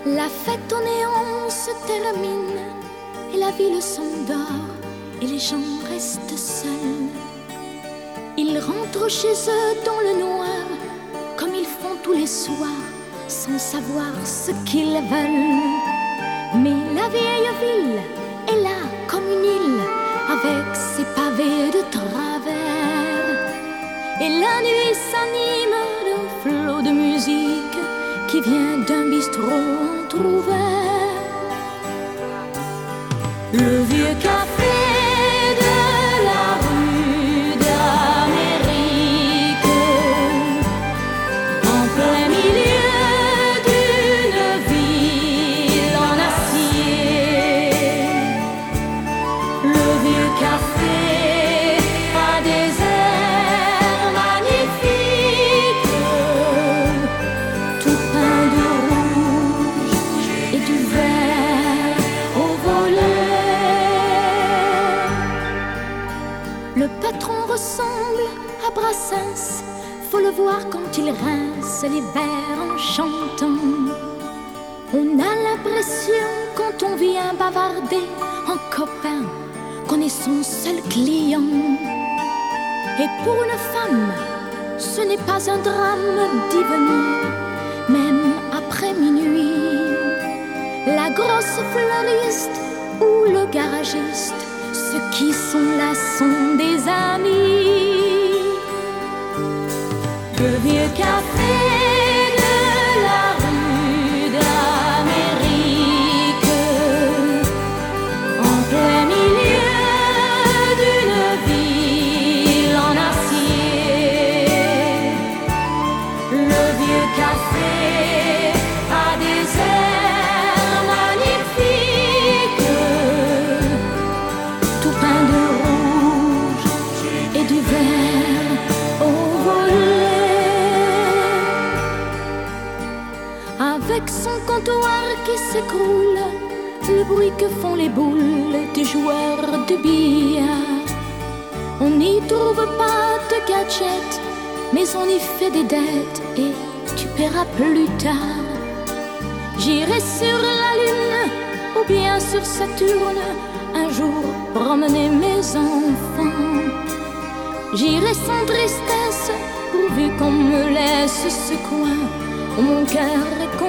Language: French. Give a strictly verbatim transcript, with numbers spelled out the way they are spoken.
La fête au néon se termine et la ville s'endort et les gens restent seuls. Ils rentrent chez eux dans le noir comme ils font tous les soirs sans savoir ce qu'ils veulent. Mais la vieille ville est là comme une île avec ses pavés de travers. Et la nuit s'anime d'un flot de musique qui vient d'un bistrot entrouvert. Le vieux café de la rue d'Amérique, en plein milieu d'une ville en acier. Le vieux café a des airs magnifiques, tout peint de rouge et du vert au volet. Le patron ressemble à Brassens, faut le voir quand il rince les verres en chantant. On a l'impression quand on vient bavarder en copain qu'on est son seul client. Et pour une femme, ce n'est pas un drame d'y venir, même après minuit. La grosse fleuriste ou le garagiste, ceux qui sont là sont des amis. Le vieux café de la rue d'Amérique, en plein milieu d'une ville en acier. Le vieux café a des airs magnifiques, tout peint de rouge et du vert au volet. Avec son comptoir qui s'écroule, le bruit que font les boules des joueurs de billard. On n'y trouve pas de gadgets, mais on y fait des dettes et tu paieras plus tard. J'irai sur la lune ou bien sur Saturne un jour promener mes enfants. J'irai sans tristesse pourvu qu'on me laisse ce coin où mon cœur est